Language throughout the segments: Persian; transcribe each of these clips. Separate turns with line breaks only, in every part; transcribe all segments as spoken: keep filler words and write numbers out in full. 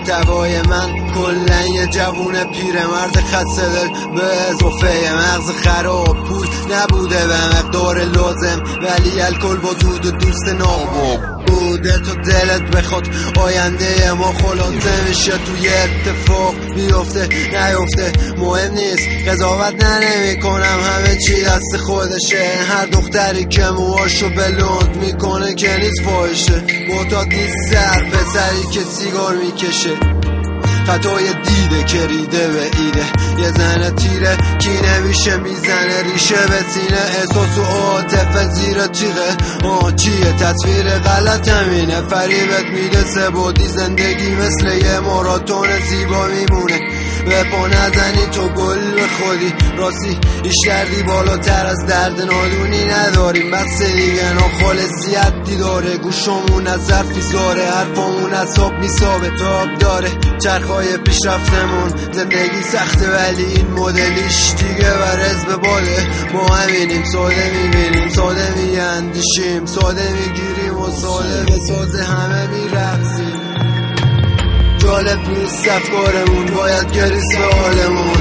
محتوای من کلن یه جوون پیرمرد خسته دل به اضافه مغز خراب. پول نبوده به مقدار لازم ولی الکل با دود و دوست ناباب بوده تا دلت بخواد آینده ما خلاصه میشه توی اتفاق بیفته نیفته مهم نیست قضاوت نمی کنم همه چی دست خودشه. هر دختری که موهاشو بلند میکنه که نیست فاحشه معتاد نیست سر پسری که سیگار میکشه خطای دیده که ریده به ایده یه زن تیره کی نمیشه میزنه ریشه به سینه احساس و عاطفه زیر تیغه آه چیه تصویر غلط همینه فریبت میده سبودی زندگی مثل یه ماراتون زیبا میمونه به پا نزنی تو گل به خودی راستی ایش دردی بالاتر از درد نادونی نداریم بس دیگه ناخالصیت دیداره گوشمون از حرفی زاره حرفامون از حب میسابه تاب داره چرخای پیشرفتمون زندگی سخته ولی این مدلیش دیگه ورز به باله ما همینیم ساده میبینیم ساده میاندیشیم ساده میگیریم و ساده به ساز همه میرقصیم. جالب نیست افکارمون باید گریست به حالمون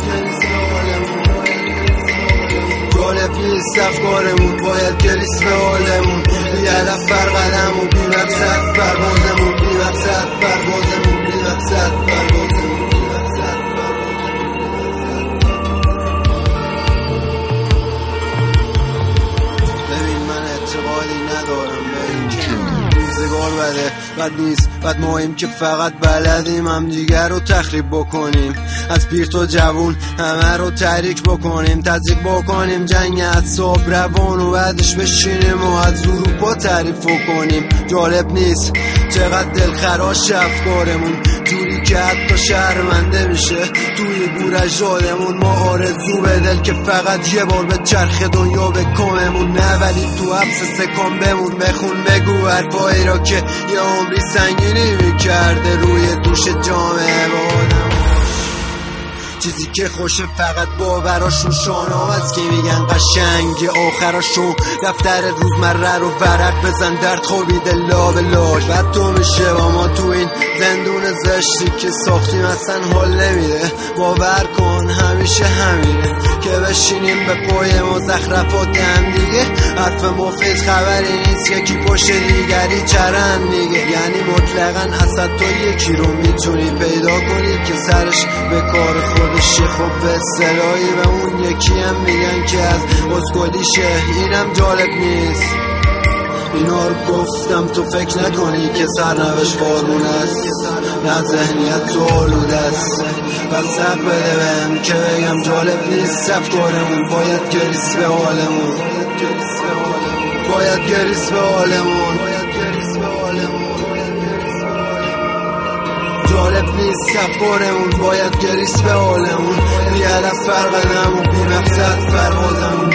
جالب نیست افکارمون باید گریست به حالمون بی هدف بر قدم و بی مقصد پروازمون بی مقصد پروازمون بی مقصد پروازمون ببین من اعتقادی ندارم به این که روزگار بده بد نیست بد ماهیم که فقط بلدیم هم دیگر رو تخریب بکنیم از پیر تا جوون همه رو تحریک بکنیم تزریق بکنیم جنگ اعصاب روان و بعدش بشینیم و از اروپا تعریف کنیم. جالب نیست چقدر دلخراش افکارمون جوری که حتی شرمنده میشه توی گورجالمون ما آرزو به دل که فقط یه بار به چرخ دنیا به کاممون نه ولی تو حبس سکان بمون بخون بگو حرفایی را که یه عمری سنگینی میکرده روی دوش جامعه بادم چیزی که خوشه فقط باوراشون شانه است که میگن قشنگ آخراشون دفتر روزمره رو ورق بزن درد خوابیده لاب لاش بعد تو میشه با ما تو این زندون زشتی که ساختیم اصلا حال نمیده باور کن همیشه همینه که بشینیم به پای مزخرفات هم دیگه حرف مفید خبری نیست یکی پشت دیگری چرند دیگه یعنی مطلقا اصلا تو یکی رو میتونی پیدا کنی که سرش به کار خود خب به اصطلاحی به اون یکی هم میگن که از اسکلیشه اینم جالب نیست اینا رو گفتم تو فکر نکنی که سرنوشت قارون است نه ذهنیت تو آلوده است بس حق بده بهم که بگم جالب نیست افکارمون باید گریست به حالمون باید گریست به حالمون جالب نیست افکارمون باید گریست به حالمون بی هدف فرقدم و بی مقصد پروازمون